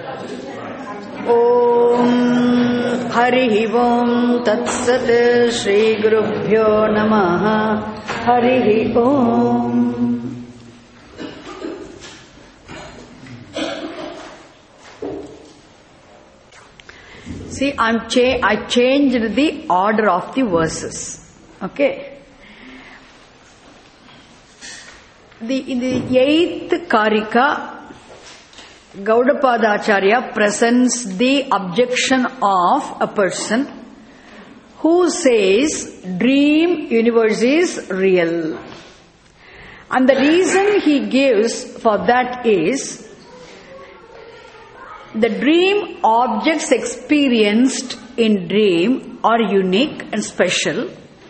Om Harihi Om Tat Sat Shri Gurubhyo Namaha Harihi Om. See, I changed the order of the verses. Okay. In the 8th Karika, Gaudapada Acharya presents the objection of a person who says dream universe is real. And the reason he gives for that is the dream objects experienced in dream are unique and special.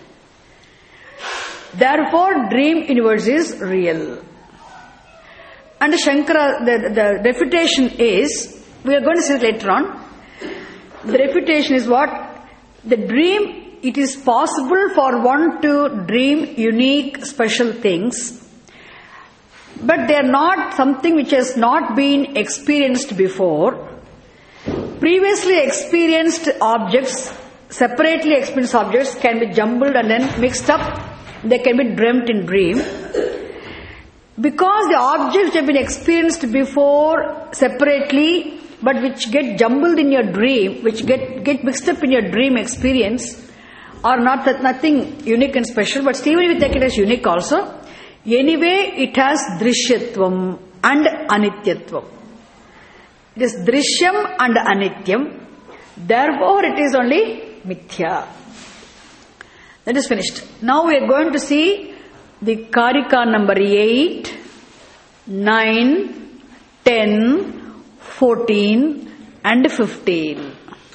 Therefore, dream universe is real. And Shankara, the refutation is, we are going to see it later on. The refutation is what? The dream, it is possible for one to dream unique, special things, but they are not something which has not been experienced before. Previously experienced objects, separately experienced objects can be jumbled and then mixed up. They can be dreamt in dream. Because the objects have been experienced before separately, but which get jumbled in your dream, which get mixed up in your dream experience, are nothing unique and special, but still we take it as unique also. Anyway, it has drishyatvam and anityatvam. It is drishyam and anityam. Therefore, it is only mithya. That is finished. Now we are going to see the Karika number 8, 9, 10, 14 and 15.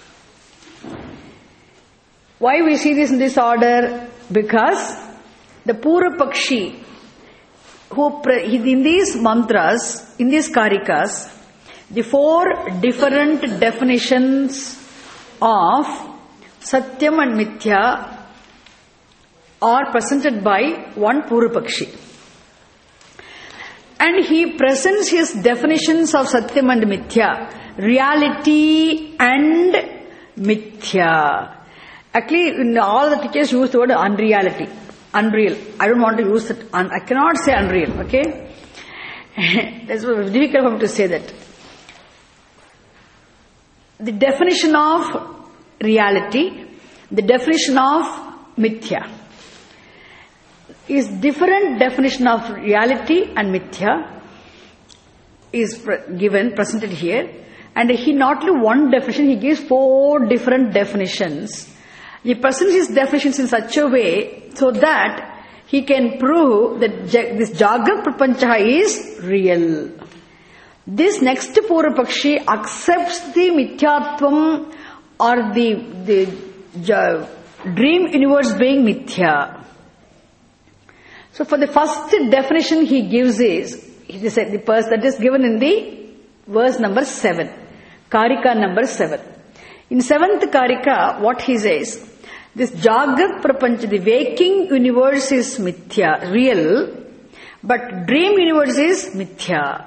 Why we see this in this order? Because the Purvapakshi, in these mantras, in these Karikas, the 4 different definitions of Satyam and Mithya are presented by one Purvapakshi. And he presents his definitions of Satyam and Mithya, reality and Mithya. Actually, in all the teachers use the word unreality, unreal. I don't want to use it. I cannot say unreal, okay? That's difficult for me to say that. The definition of reality, the definition of Mithya. Is different definition of reality and mithya is presented here, and he not only one definition, he gives 4 different definitions. He presents his definitions in such a way so that he can prove that this Jagrat Prapancha is real. This next Purvapakshi accepts the mithyatvam or the dream universe being mithya. So for the first definition he gives is, that is given in the verse number 7, Karika number 7. In 7th Karika, what he says, this Jagrat Prapancha, the waking universe is mithya, real, but dream universe is mithya.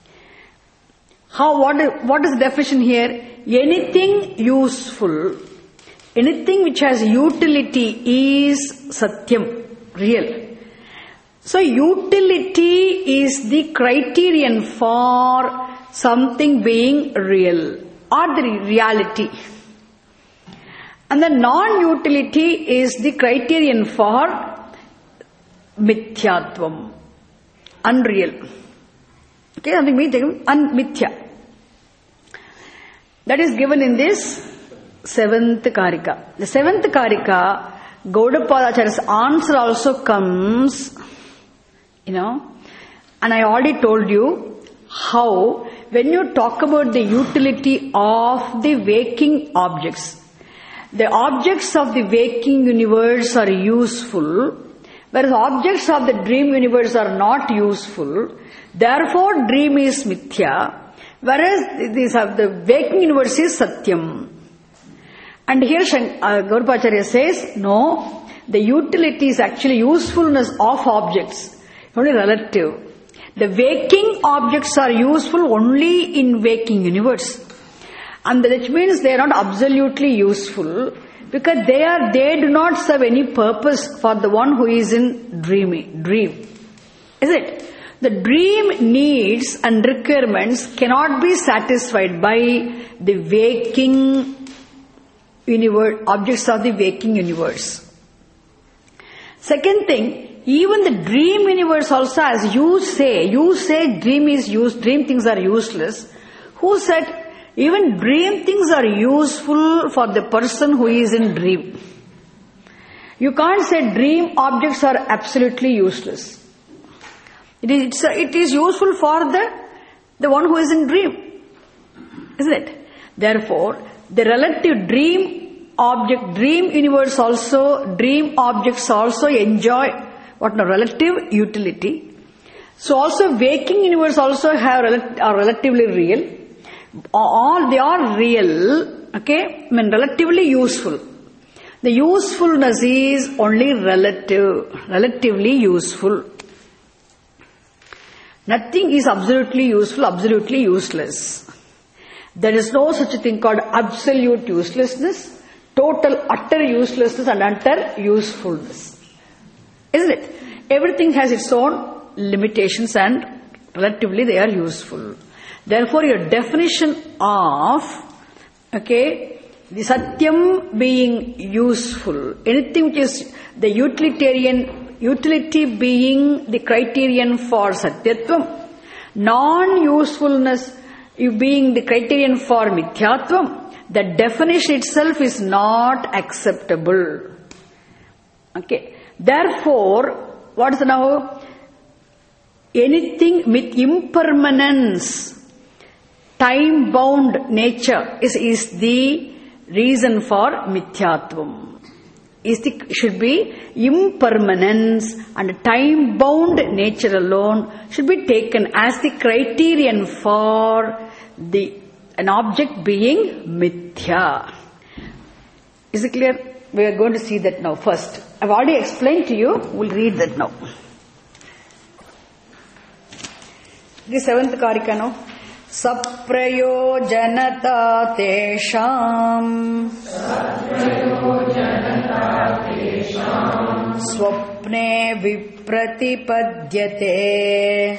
What is the definition here? Anything useful, anything which has utility is satyam, real. So utility is the criterion for something being real or the reality. And the non-utility is the criterion for mithyatvam, unreal. Okay, something mithya. That is given in this 7th Karika. The 7th Karika, Gaudapada Acharya's answer also comes, and I already told you how when you talk about the utility of the waking objects, the objects of the waking universe are useful, whereas objects of the dream universe are not useful. Therefore, dream is mithya, whereas the waking universe is satyam. And here Gaudapada says, no, the utility is actually usefulness of objects, only relative. The waking objects are useful only in waking universe. And which means they are not absolutely useful because they do not serve any purpose for the one who is in dream. Is it? The dream needs and requirements cannot be satisfied by the waking universe, objects of the waking universe. Second thing, even the dream universe also, as you say dream things are useless. Who said even dream things are useful for the person who is in dream? You can't say dream objects are absolutely useless. It is useful for the one who is in dream, isn't it? Therefore, the relative dream universe also, dream objects also enjoy relative utility. So also waking universe also are relatively real. All they are real, okay, relatively useful. The usefulness is only relatively useful. Nothing is absolutely useful, absolutely useless. There is no such a thing called absolute uselessness, total utter uselessness and utter usefulness. Isn't it? Everything has its own limitations and relatively they are useful. Therefore, your definition of, the Satyam being useful, anything which is the utility being the criterion for Satyatvam, non-usefulness being the criterion for Mithyatvam, the definition itself is not acceptable. Okay. Therefore, what is now? Anything with impermanence, time-bound nature is the reason for Mithyatvam. Should be impermanence and time-bound nature alone should be taken as the criterion for an object being mithya. Is it clear? We are going to see that now first. I've already explained to you. We'll read that now. The seventh karika now. Saprayojanata tesham swapne vipratipadyate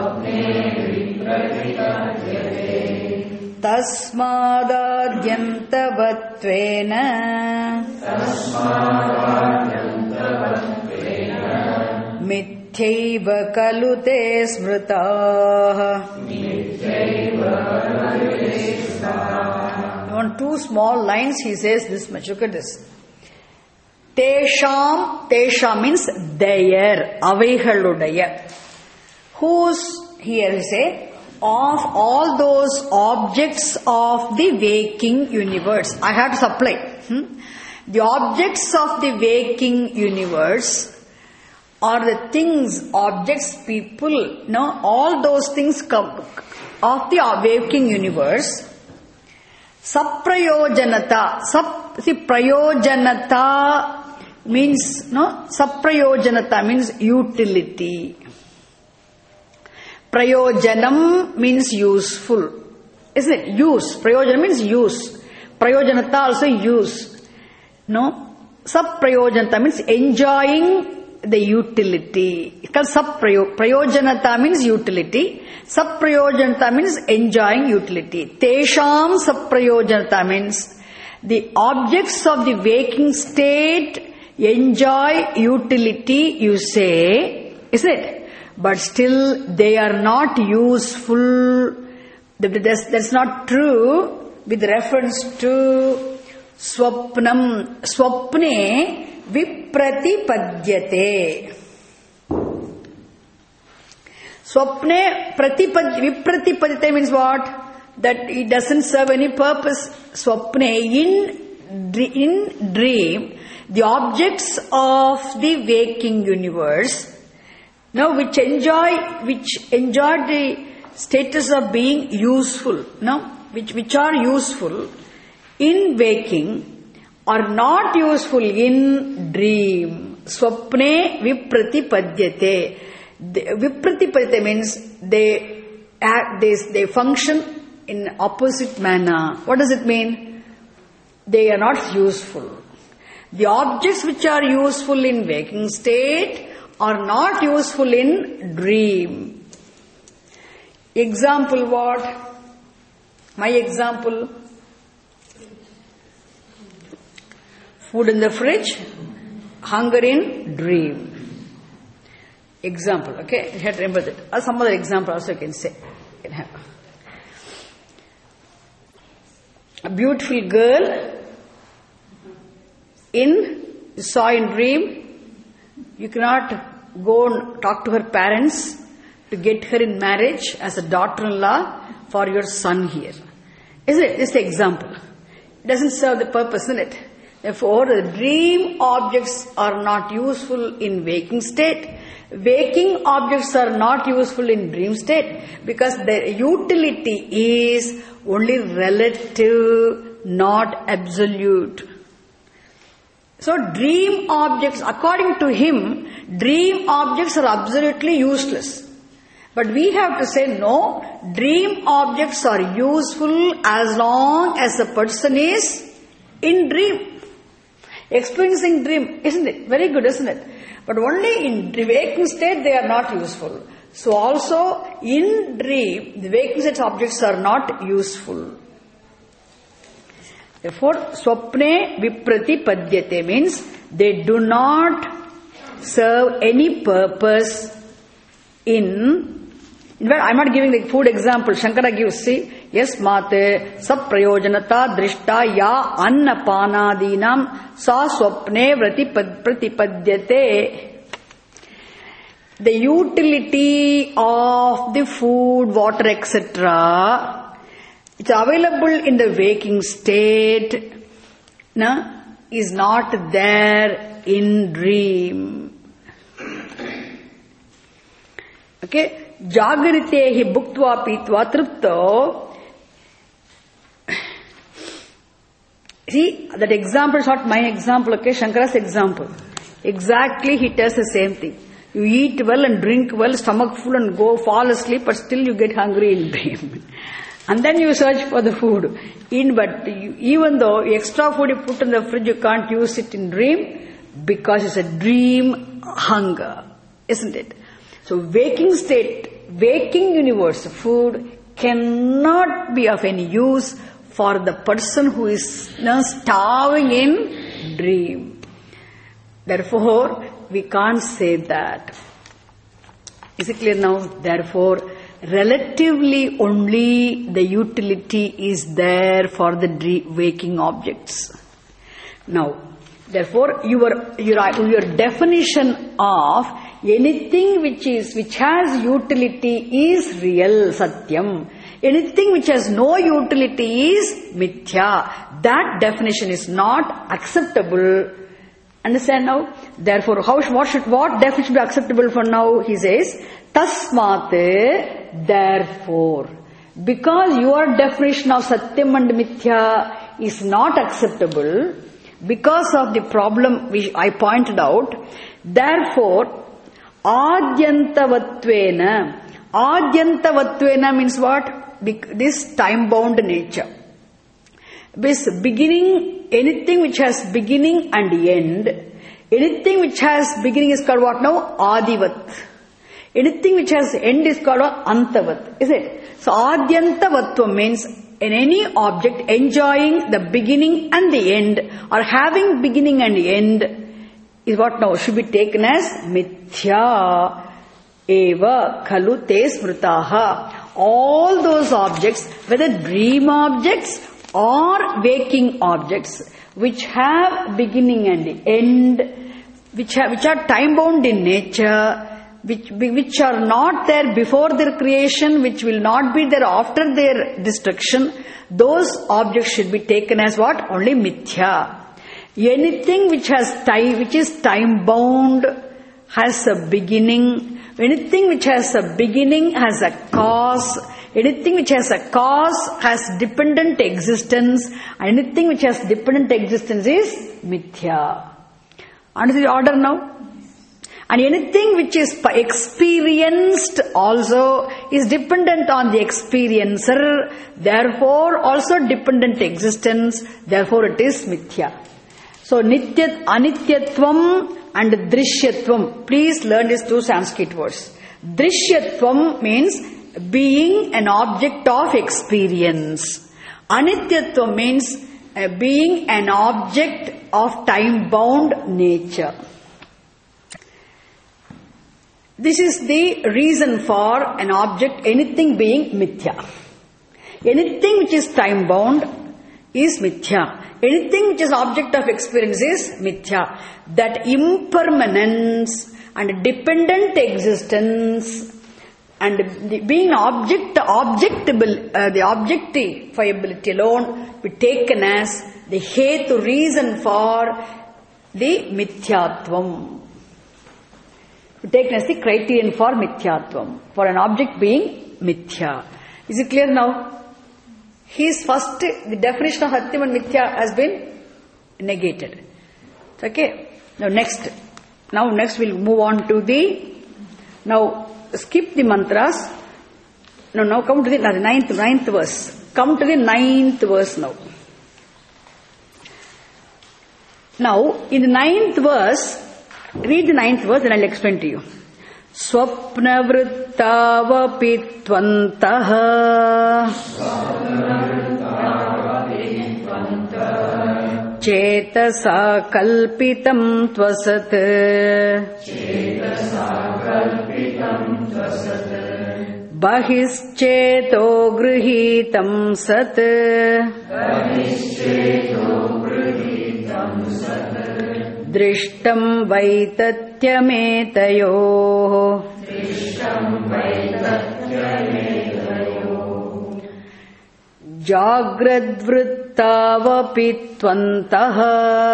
tasmadadyantavatvena Mithyaiva kalu te smritaah. On two small lines he says this much. Look at this. Tesham means their, avaigaludaya. Whose, here we say, of all those objects of the waking universe. I have to supply. The objects of the waking universe are the things, objects, people, all those things come of the waking universe. Saprayojanata. Prayojanata means, saprayojanata means utility. Prayojanam means useful. Isn't it? Use. Prayojanam means use. Prayojanata also use. Saprayojanata means enjoying the utility. Because prayojanata means utility. Saprayojanata means enjoying utility. Tesham saprayojanata means the objects of the waking state enjoy utility, you say, isn't it? But still they are not useful. That's not true with reference to swapnam. Swapne vipratipadyate. Swapne vipratipadyate means what? That it doesn't serve any purpose. Swapne, in dream, the objects of the waking universe, which enjoy the status of being useful, which are useful in waking, are not useful in dream. Swapne vipratipadyate. Vipratipadite means they act, they function in opposite manner. What does it mean? They are not useful. The objects which are useful in waking state are not useful in dream. Example what? My example. Food in the fridge, hunger in dream. Example, okay? You have to remember that. Or some other example also you can say. You can have. A beautiful girl you saw in dream, you cannot go and talk to her parents to get her in marriage as a daughter-in-law for your son here. Isn't it? It's the example. It doesn't serve the purpose, isn't it? Therefore, the dream objects are not useful in waking state. Waking objects are not useful in dream state because their utility is only relative, not absolute. So dream objects, according to him, dream objects are absolutely useless. But we have to say no, dream objects are useful as long as the person is in dream. Experiencing dream, isn't it? Very good, isn't it? But only in the waking state they are not useful. So also in dream, the waking state objects are not useful. Therefore, swapne vipratipadyate means they do not serve any purpose in fact, I am not giving the food example. Shankara gives, see, yes, mate, sab prayojanata drishta ya annapanadinam sa swapne pratipadyate. The utility of the food, water, etc., it's available in the waking state, is not there in dream. Okay? Jagritehi bhuktva pitva tripto. See, that example is not my example, okay? Shankara's example. Exactly, he tells the same thing. You eat well and drink well, stomach full and go fall asleep, but still you get hungry in dream. And then you search for the food. Even though extra food you put in the fridge, you can't use it in dream because it's a dream hunger, isn't it? So waking state, waking universe, food cannot be of any use for the person who is starving in dream. Therefore, we can't say that. Is it clear now? Therefore, relatively only the utility is there for the waking objects. Now, therefore, your definition of anything which has utility is real, satyam. Anything which has no utility is mithya. That definition is not acceptable. Understand now? Therefore, what definition should be acceptable for now? He says, tasmate, therefore. Because your definition of satyam and mithya is not acceptable, because of the problem which I pointed out, therefore, Adyantavattvena. Adyantavattvena means what? This time-bound nature. This beginning, anything which has beginning and end, anything which has beginning is called what now? Adivat. Anything which has end is called what? Antavat. Is it? So Adyantavatva means in any object enjoying the beginning and the end or having beginning and end is what now should be taken as mithya eva khalu te smritaha. All those objects, whether dream objects or waking objects, which have beginning and end, which are time bound in nature, which are not there before their creation, which will not be there after their destruction, those objects should be taken as what? Only mithya. Anything which is time bound has a beginning. Anything which has a beginning has a cause. Anything which has a cause has dependent existence. Anything which has dependent existence is mithya. Understand the order now? And anything which is experienced also is dependent on the experiencer, therefore also dependent existence, therefore it is mithya. So anityatvam and drishyatvam. Please learn these two Sanskrit words. Drishyatvam means being an object of experience. Anityatvam means being an object of time-bound nature. This is the reason for an object, anything being mithya. Anything which is time-bound is mithya. Anything which is object of experience is mithya. That impermanence and dependent existence and being objectable, the objectifiability alone be taken as the hetu, reason for the mithyatvam. Taken as the criterion for mithyatvam, for an object being mithya. Is it clear now? His first, the definition of satyam and mithya has been negated. Okay? Now next we'll move on to now skip the mantras. Now come to the ninth verse. Come to the 9th verse now. Now, in the 9th verse, read the 9th verse and I'll explain to you. Swapna vrittavapi tvantaha chetasa kalpitam tvasat bahischeto grihitam sat Drishtam vaitatyametayoh Jagradvrittavapi tvantaha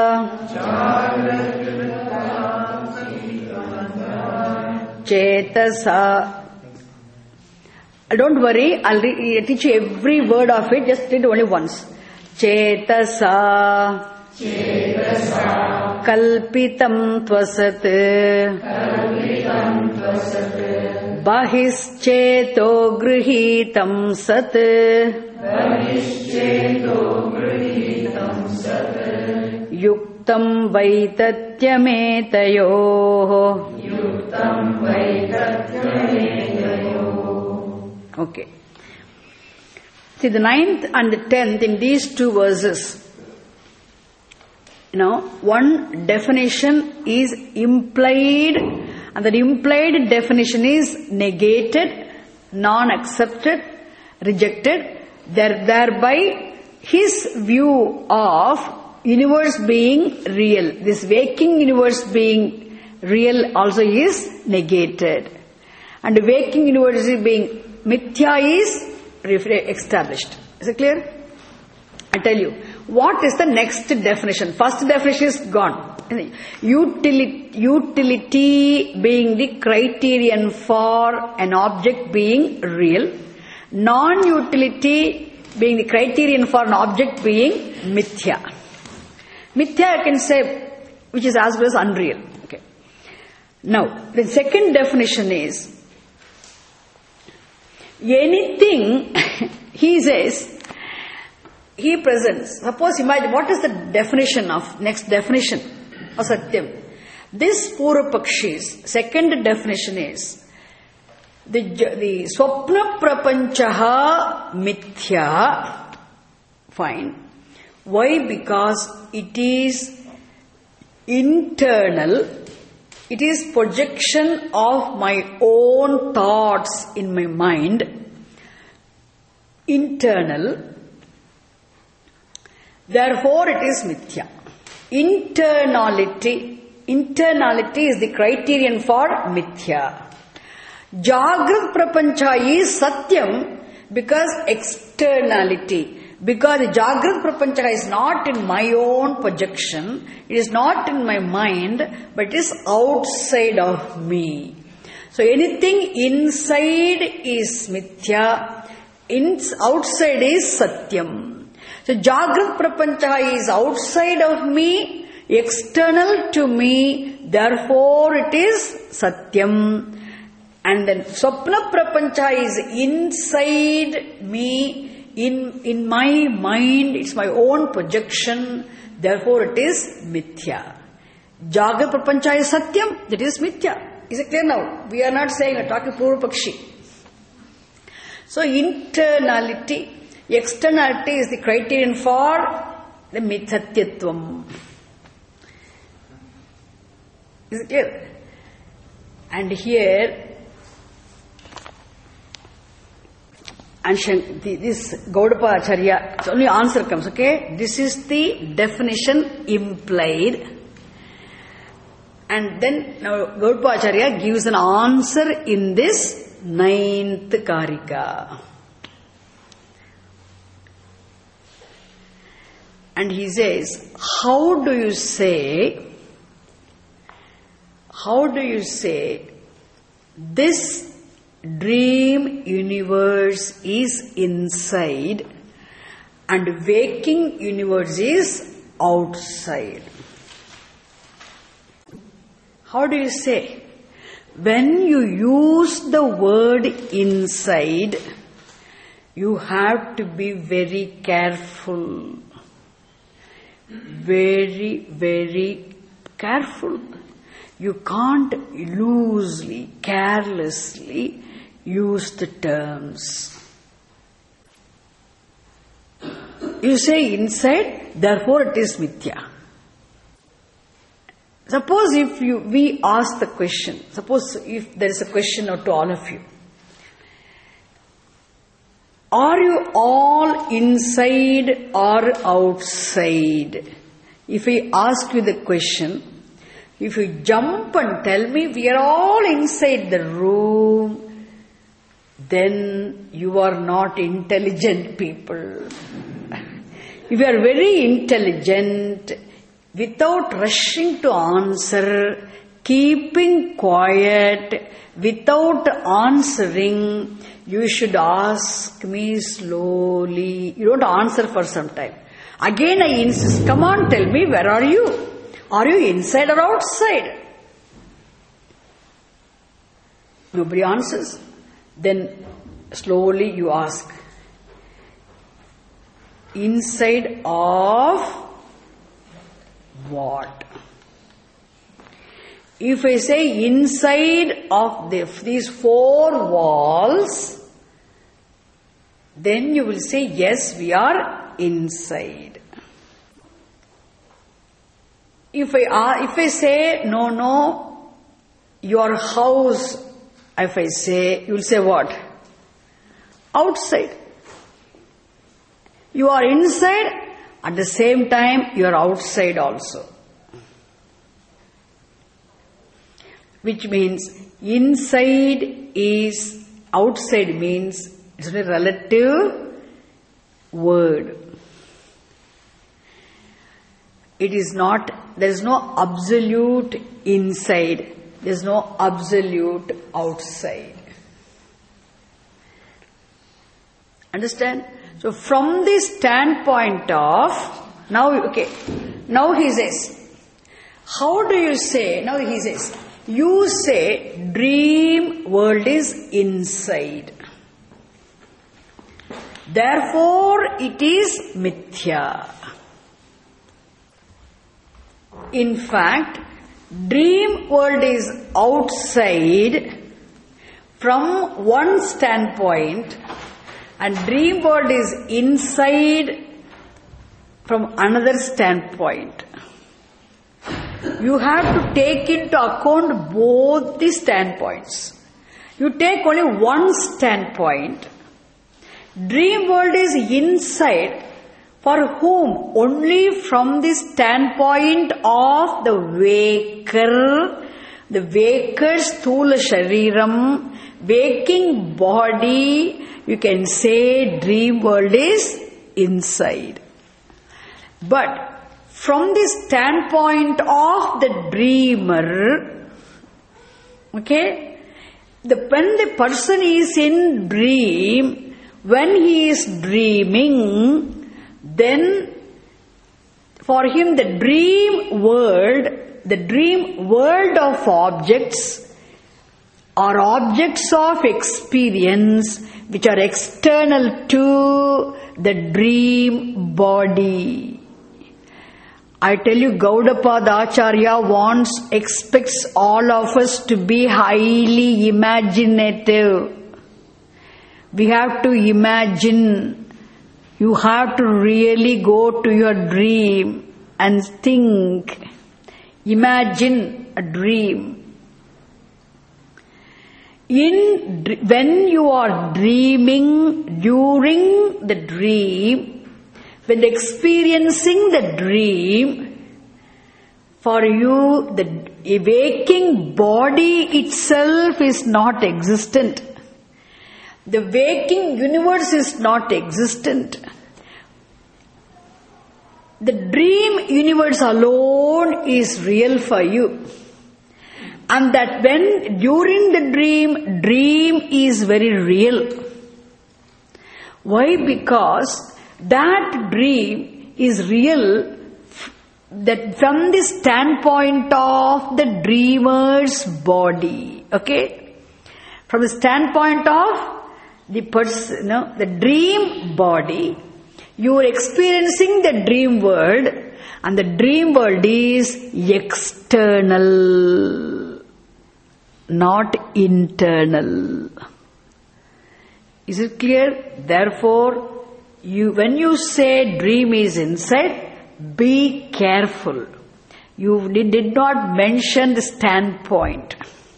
Chetasa. Don't worry, I'll teach you every word of it, just read only once. Chetasa Kalpitam tvasat Bahischeto grihitam sat Yuktam vaitatyametayoh. Okay. See, the 9th and the 10th in these two verses, one definition is implied, and that implied definition is negated, non-accepted, rejected. Thereby, his view of universe being real, this waking universe being real also is negated. And waking universe being mithya is established. Is it clear? I tell you. What is the next definition? First definition is gone. Utility being the criterion for an object being real. Non-utility being the criterion for an object being mithya. Mithya I can say, which is as well as unreal. Okay. Now, the second definition is, anything, he says, he presents. Suppose, imagine, what is the definition of, next definition of Satyam? This Purvapakshi's second definition is, the Swapna Prapanchaha Mithya. Fine. Why? Because it is internal. It is projection of my own thoughts in my mind. Internal. Therefore, it is mithya. Internality is the criterion for mithya. Jagrat prapancha is satyam because externality. Because the Jagrat prapancha is not in my own projection, it is not in my mind, but it is outside of me. So anything inside is mithya, outside is satyam. So Jagrat prapancha is outside of me, external to me, therefore it is Satyam. And then Swapna Prapancha is inside me, in my mind, it's my own projection, therefore it is Mithya. Jagra Prapancha is Satyam, that is Mithya. Is it clear now? We are not saying, we are talking Purva Pakshi. So internality, externality is the criterion for the Mithatyatvam. Is it clear? And here, and this Gaudapa Acharya, it's only answer comes, okay? This is the definition implied. And then now Gaudapa Acharya gives an answer in this 9th Karika. And he says, how do you say this dream universe is inside and waking universe is outside? How do you say? When you use the word inside, you have to be very careful. Very, very careful. You can't loosely, carelessly use the terms. You say inside, therefore it is Mithya. Suppose if we ask the question, suppose if there is a question to all of you. Are you all inside or outside? If I ask you the question, if you jump and tell me we are all inside the room, then you are not intelligent people. If you are very intelligent, without rushing to answer, keeping quiet, without answering, you should ask me slowly. You don't answer for some time. Again I insist, come on, tell me, where are you? Are you inside or outside? Nobody answers. Then slowly you ask, inside of what? If I say inside of these 4 walls, then you will say, yes, we are inside. If I say, no, your house, if I say, you will say what? Outside. You are inside, at the same time you are outside also. Which means inside is, outside means, it's a relative word. It is not, there is no absolute inside, there is no absolute outside. Understand? So from this standpoint of, now he says, how do you say, now he says, you say dream world is inside. Therefore it is Mithya. In fact, dream world is outside from one standpoint and dream world is inside from another standpoint. You have to take into account both the standpoints. You take only one standpoint. Dream world is inside for whom? Only from the standpoint of the waker, the waker's sthula shariram, waking body, you can say dream world is inside. But from the standpoint of the dreamer, okay, when the person is in dream, when he is dreaming, then for him the dream world the dream world of objects are objects of experience which are external to the dream body. I tell you, Gaudapada Acharya expects all of us to be highly imaginative. We have to imagine. You have to really go to your dream and think. Imagine a dream. When you are dreaming, during the dream, when experiencing the dream, for you the waking body itself is not existent. The waking universe is not existent. The dream universe alone is real for you. And that when during the dream is very real. Why? Because that dream is real that from the standpoint of the dreamer's body. Okay? From the standpoint of the person, the dream body, you are experiencing the dream world, and the dream world is external, not internal. Is it clear? Therefore, when you say dream is inside, be careful. You did not mention the standpoint.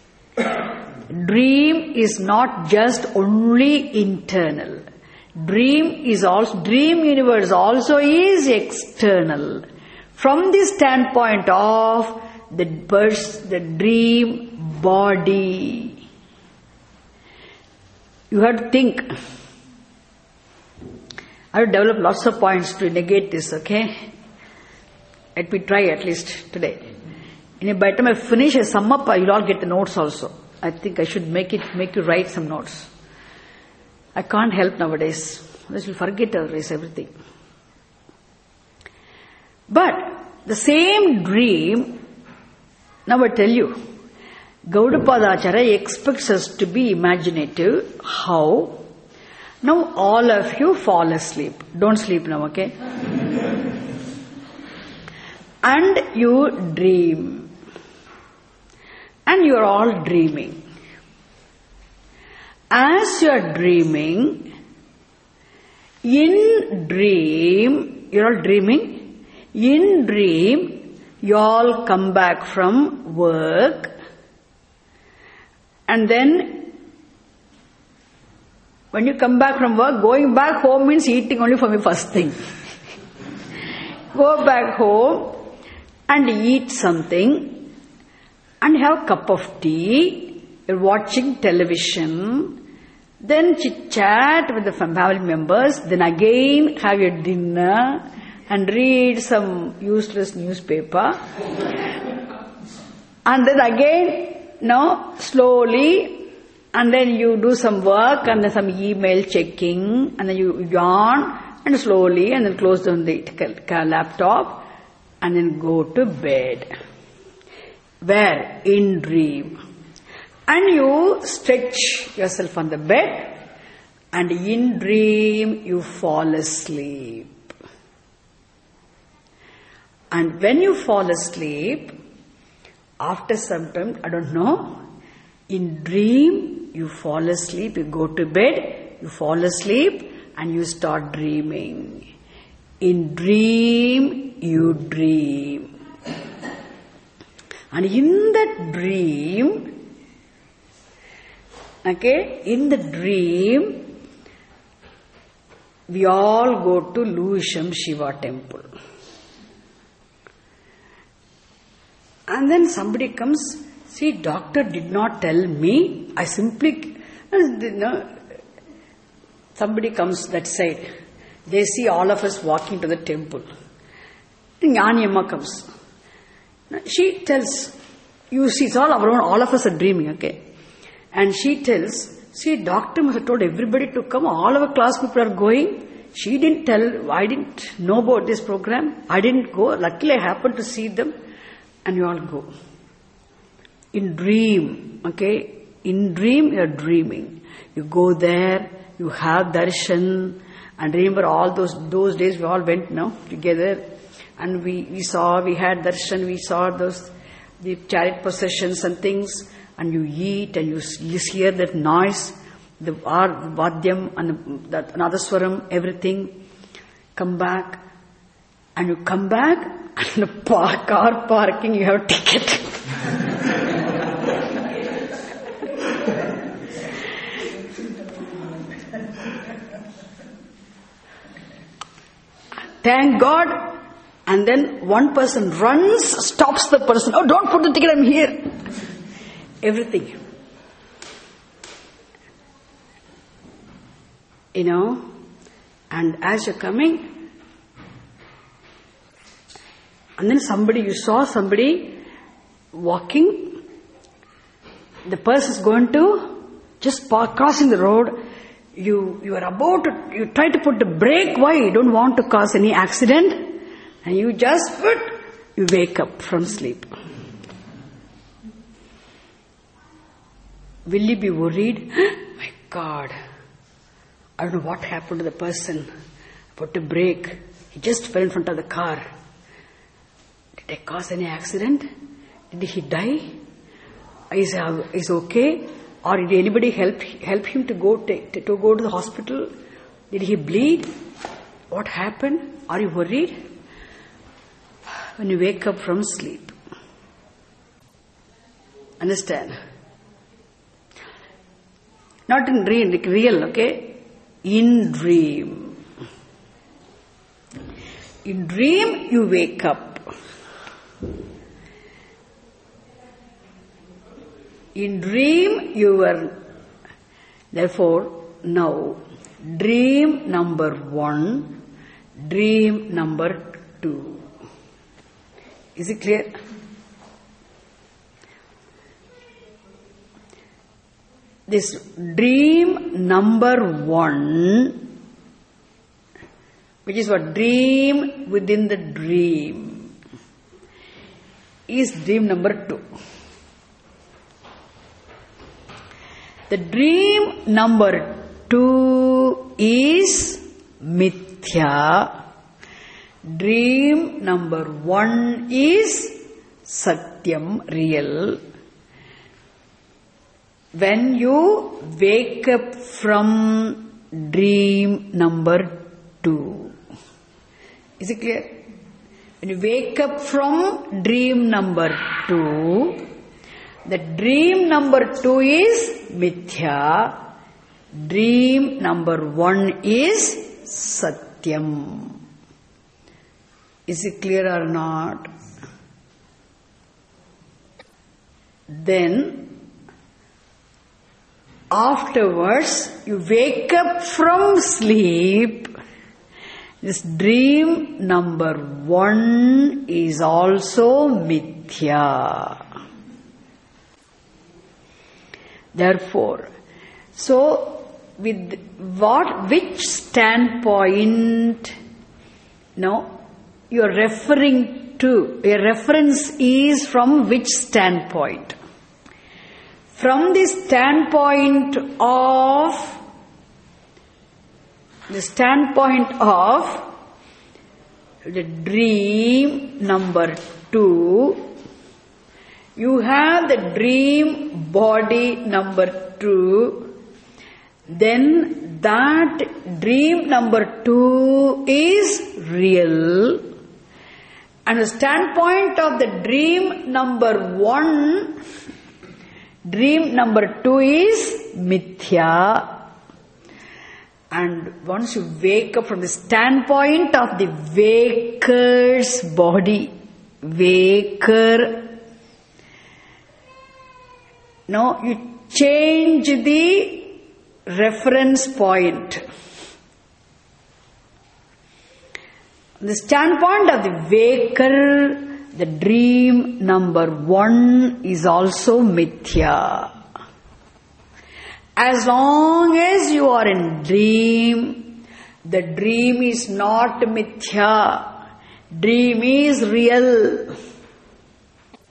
Dream is not just only internal. Dream universe also is external. From the standpoint of the dream body. You have to think. I will develop lots of points to negate this, okay? Let me try at least today. By the time I finish, I sum up, you'll all get the notes also. I think I should make you write some notes. I can't help nowadays. Otherwise you'll forget everything. But the same dream, now I tell you, Gaudapada Acharya expects us to be imaginative. How? Now all of you fall asleep. Don't sleep now, okay? And you dream. And you are all dreaming. As you are dreaming, in dream, you are all dreaming. In dream, you all come back from work. And then, when you come back from work, going back home means eating only for me first thing. Go back home and eat something. And have a cup of tea, you're watching television, then chit-chat with the family members, then again have your dinner and read some useless newspaper. And then again, slowly, and then you do some work and then some email checking, and then you yawn and slowly, and then close down the laptop and then go to bed. Where? In dream. And you stretch yourself on the bed, and in dream you fall asleep. And when you fall asleep, after some time, I don't know, in dream you fall asleep, you go to bed, you fall asleep, and you start dreaming. In dream you dream. And in that dream, in the dream, we all go to Lewisham Shiva temple. And then somebody comes, see, doctor did not tell me, I simply, somebody comes that side. They see all of us walking to the temple. Jnani Amma comes. She tells, you see, it's all of us are dreaming, okay? And she tells, see, doctor must have told everybody to come, all our class people are going. She didn't tell, I didn't know about this program. I didn't go. Luckily, I happened to see them. and you all go. In dream, okay? In dream, you are dreaming. You go there, you have darshan, and remember all those days we all went together, and we had darshan, we saw the chariot processions and things, and you eat and you hear that noise, the vadyam and that nadaswaram, everything. Come back, and you come back, and the car parking, you have ticket. Thank God. And then one person runs, stops the person. Oh, don't put the ticket, I'm here. Everything. And as you're coming, and then you saw somebody walking, the person's going to just crossing the road, you try to put the brake, why? You don't want to cause any accident, and you wake up from sleep. Will you be worried? My God, I don't know what happened to the person. Put the brake, he just fell in front of the car. Did it cause any accident? Did he die? Is okay? Or did anybody help him to go to the hospital? Did he bleed? What happened? Are you worried? When you wake up from sleep. Understand? Not in real, okay? In dream. In dream, you wake up. In dream, you were, therefore, now, dream number 1, dream number 2. Is it clear? This dream number 1, which is what? Dream within the dream, is dream number 2. The dream number 2 is mithya. Dream number 1 is satyam, real. When you wake up from dream number 2, is it clear? When you wake up from dream number 2, the dream number 2 is mithya. Dream number 1 is satyam. Is it clear or not? Then, afterwards, you wake up from sleep. This dream number 1 is also mithya. Therefore, which standpoint, you are referring to, your reference is from which standpoint? From the standpoint of the dream number 2, you have the dream body number 2, then that dream number 2 is real, and the standpoint of the dream number 1, dream number 2 is mithya. And once you wake up from the standpoint of the waker's body, you change the reference point. The standpoint of the waker, the dream number 1 is also mithya. As long as you are in dream, the dream is not mithya. Dream is real.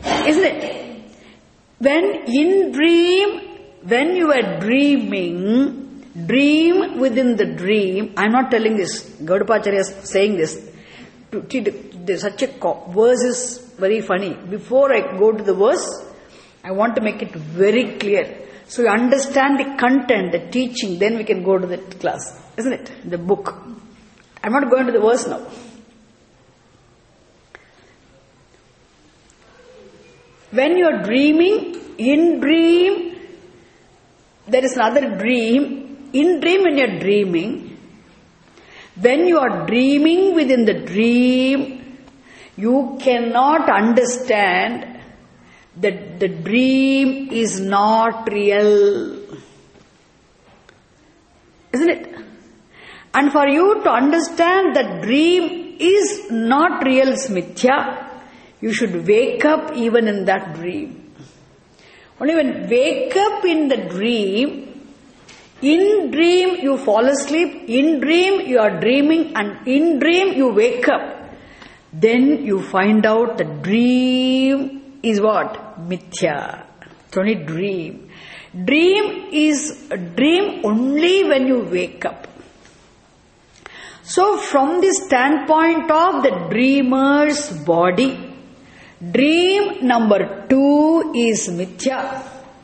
Isn't it? When you are dreaming, dream within the dream. I'm not telling this. Gaudapacharya is saying this. Such a verse is very funny. Before I go to the verse, I want to make it very clear. So you understand the content, the teaching, then we can go to the class. Isn't it? The book. I'm not going to the verse now. When you are dreaming, in dream, there is another dream. In dream, when you are dreaming, when you are dreaming within the dream, you cannot understand that the dream is not real. Isn't it? And for you to understand that dream is not real, is mithya, you should wake up even in that dream. Only when wake up in the dream, in dream you fall asleep, in dream you are dreaming, and in dream you wake up. Then you find out the dream is what? Mithya. It's only dream. Dream is a dream only when you wake up. So from the standpoint of the dreamer's body, dream number 2 is mithya.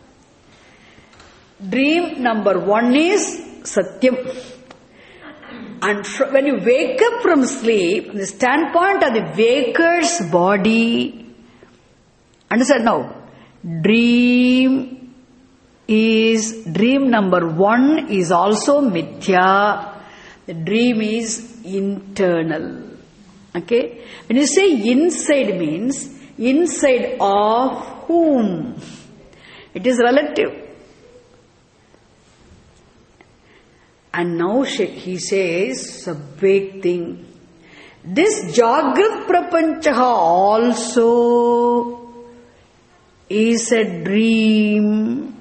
Dream number 1 is satyam. And when you wake up from sleep, from the standpoint of the waker's body, understand now, dream number 1 is also mithya. The dream is internal. Okay? When you say inside means, inside of whom? It is relative. And now he says a big thing. This Jagrat Prapanchaha also is a dream.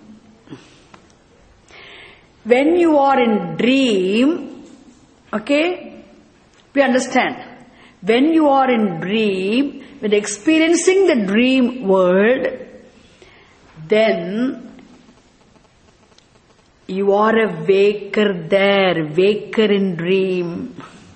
When you are in dream, okay, we understand. When you are in dream, when experiencing the dream world, then you are a waker there, waker in dream.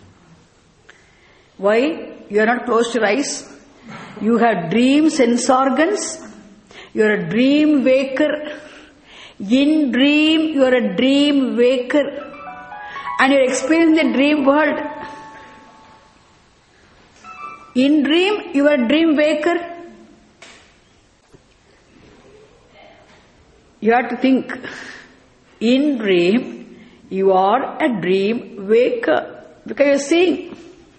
Why? You are not closed your eyes. You have dream sense organs. You are a dream waker. In dream, you are a dream waker. And you are experiencing the dream world. In dream, you are a dream waker. You have to think. In dream, you are a dream waker. Because you are seeing.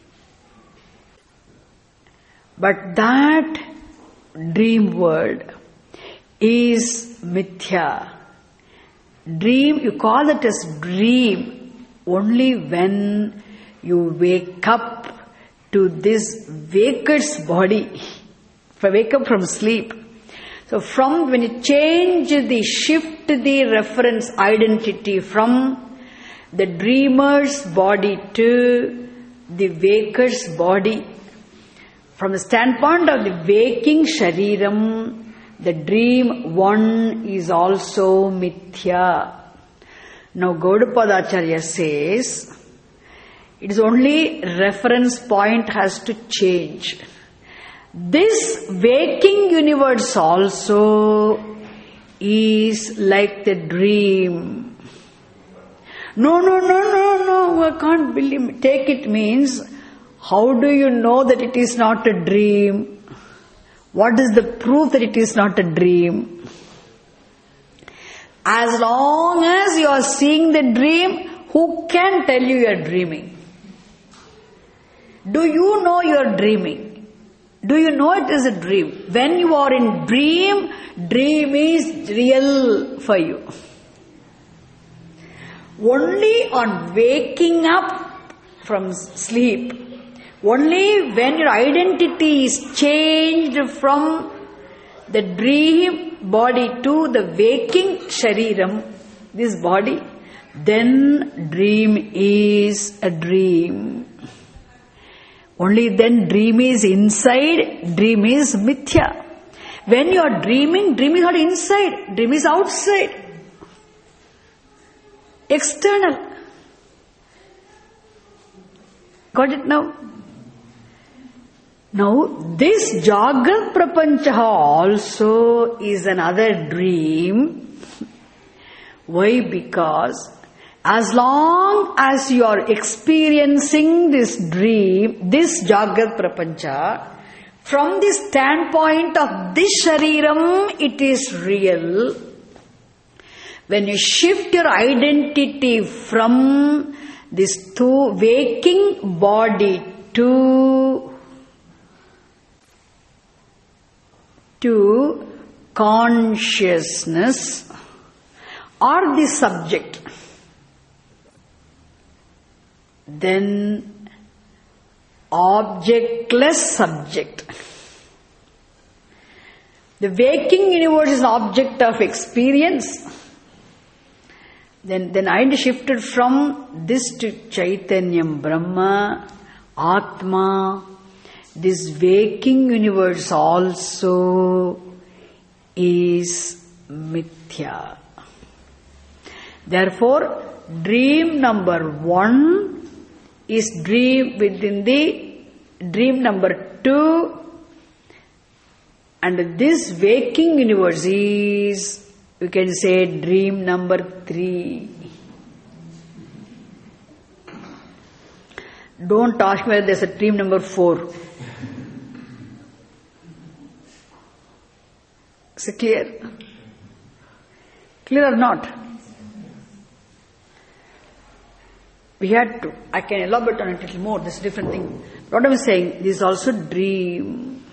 But that dream world is mithya. Dream, you call it as dream only when you wake up to this waker's body. If I wake up from sleep. So from when you shift the reference identity from the dreamer's body to the waker's body, from the standpoint of the waking shariram, the dream one is also mithya. Now Gaudapadacharya says, it is only reference point has to change. This waking universe also is like the dream. No, I can't believe. Take it means, how do you know that it is not a dream? What is the proof that it is not a dream? As long as you are seeing the dream, who can tell you you are dreaming? Do you know you are dreaming? Do you know it is a dream? When you are in dream, dream is real for you. Only on waking up from sleep, only when your identity is changed from the dream body to the waking shariram, this body, then dream is a dream. Only then dream is inside, dream is mithya. When you are dreaming, dream is not inside, dream is outside. External. Got it now? Now, this Jagrat Prapancha also is another dream. Why? Because as long as you are experiencing this dream, this Jagrat Prapancha, from the standpoint of this Shariram, it is real. When you shift your identity from this waking body to consciousness or the subject, then objectless subject. The waking universe is an object of experience. Then I shifted from this to Chaitanyam, Brahma, Atma. This waking universe also is mithya. Therefore, dream number 1 is dream within the dream number 2, and this waking universe is, you can say, dream number 3. Don't ask me whether there's a dream number 4. Is it clear? Clear or not? We had to. I can elaborate on it a little more. This is a different thing. What I'm saying, this is also dream.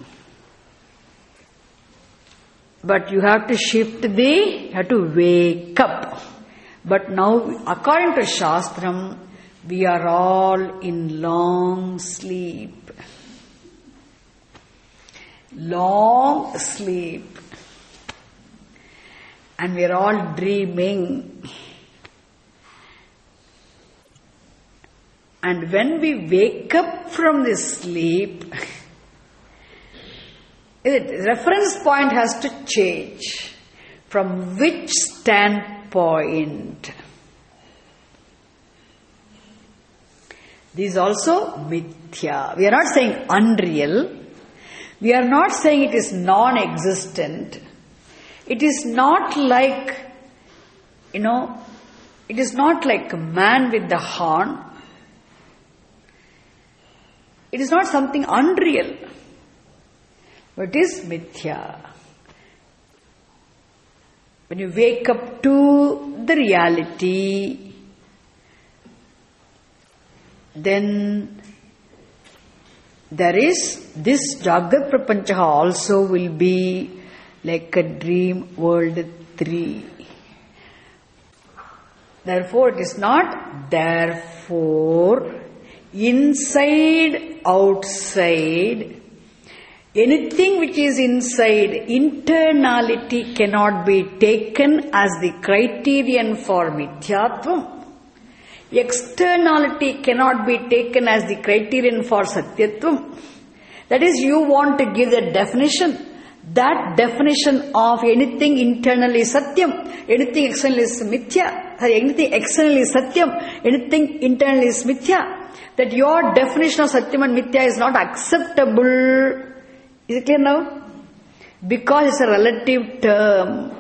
But you have to shift you have to wake up. But now, according to Shastram, we are all in long sleep. Long sleep. And we are all dreaming. And when we wake up from this sleep, the reference point has to change. From which standpoint? This is also mithya. We are not saying unreal. We are not saying it is non-existent. It is not like, it is not like a man with the horn. It is not something unreal. But it is mithya. When you wake up to the reality, then there is this Jagrat Prapancha also will be like a dream world 3. Therefore, it is not therefore inside, outside. Anything which is inside, internality cannot be taken as the criterion for mithyatvam. Externality cannot be taken as the criterion for satyatvam. That is, you want to give the definition. That definition of anything internal is satyam, anything external is mithya. Anything external is satyam, anything internal is mithya. That your definition of satyam and mithya is not acceptable. Is it clear now? Because it's a relative term.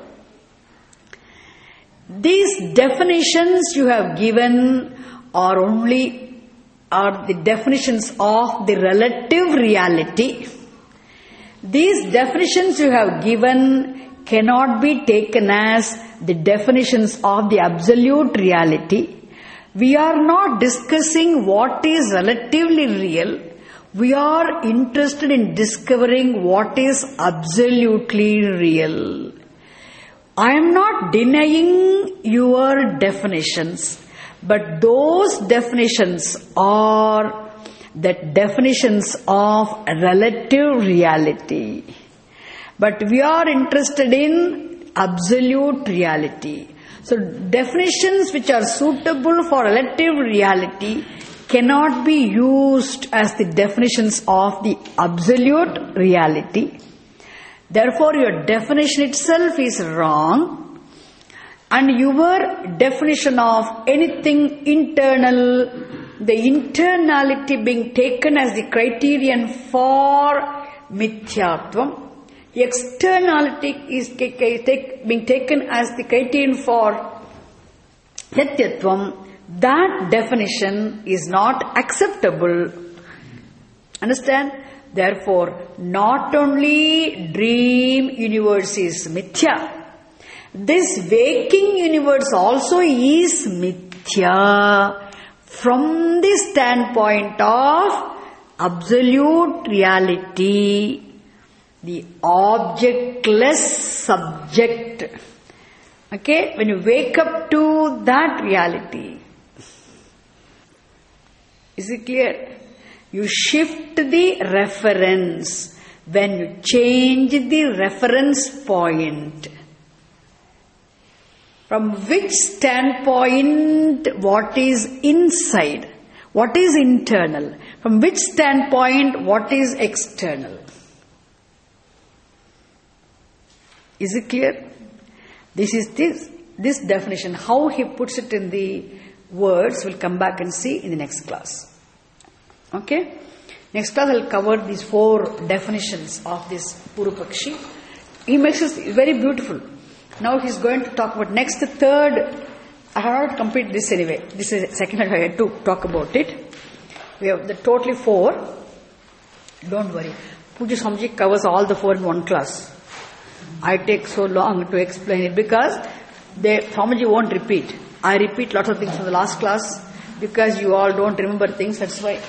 These definitions you have given are the definitions of the relative reality. These definitions you have given cannot be taken as the definitions of the absolute reality. We are not discussing what is relatively real. We are interested in discovering what is absolutely real. I am not denying your definitions, but those definitions are the definitions of relative reality. But we are interested in absolute reality. So definitions which are suitable for relative reality cannot be used as the definitions of the absolute reality. Therefore, your definition itself is wrong, and your definition of anything internal, the internality being taken as the criterion for mithyatvam, externality is being taken as the criterion for satyatvam, that definition is not acceptable. Understand? Therefore, not only dream universe is mithya, this waking universe also is mithya from the standpoint of absolute reality, the objectless subject. Okay, when you wake up to that reality, is it clear? You shift the reference when you change the reference point. From which standpoint what is inside, what is internal, from which standpoint what is external. Is it clear? This is this definition. How he puts it in the words, we'll come back and see in the next class. Okay? Next class I'll cover these 4 definitions of this Purupakshi. He makes it very beautiful. Now he's going to talk about next, the third. I have not completed this anyway. This is the second I had to talk about it. We have the totally 4. Don't worry. Pujya Swamiji covers all the 4 in one class. I take so long to explain it because Swamiji won't repeat. I repeat lots of things from the last class because you all don't remember things, that's why.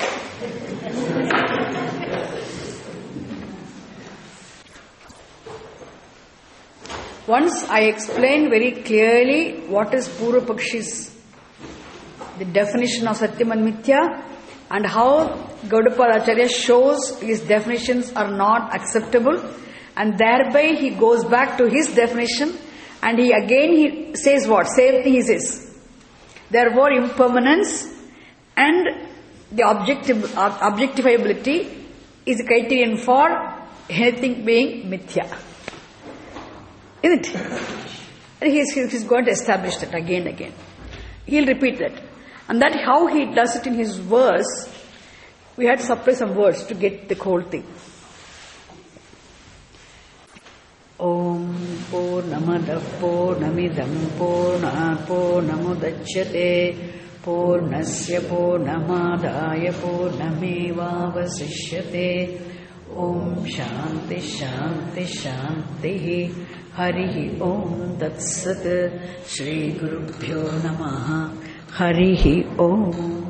Once I explain very clearly what is Purupakshis, the definition of Satyam and Mithya, and how Gaudapada Acharya shows his definitions are not acceptable, and thereby he goes back to his definition, and he says what? Same thing he says. Therefore, impermanence and the objectifiability is a criterion for anything being mithya. Isn't it? He's going to establish that again and again. He'll repeat that. And that how he does it in his verse, we had to supply some words to get the whole thing. Om Purnamada Purnamidam Purnat Purnamudachyate Purnasya Purnamadaya Purnamevavasishyate. Om Shanti Shanti Shanti. Harihi Om Tat Sat. Shri Gurubhyo Namaha. Harihi Om.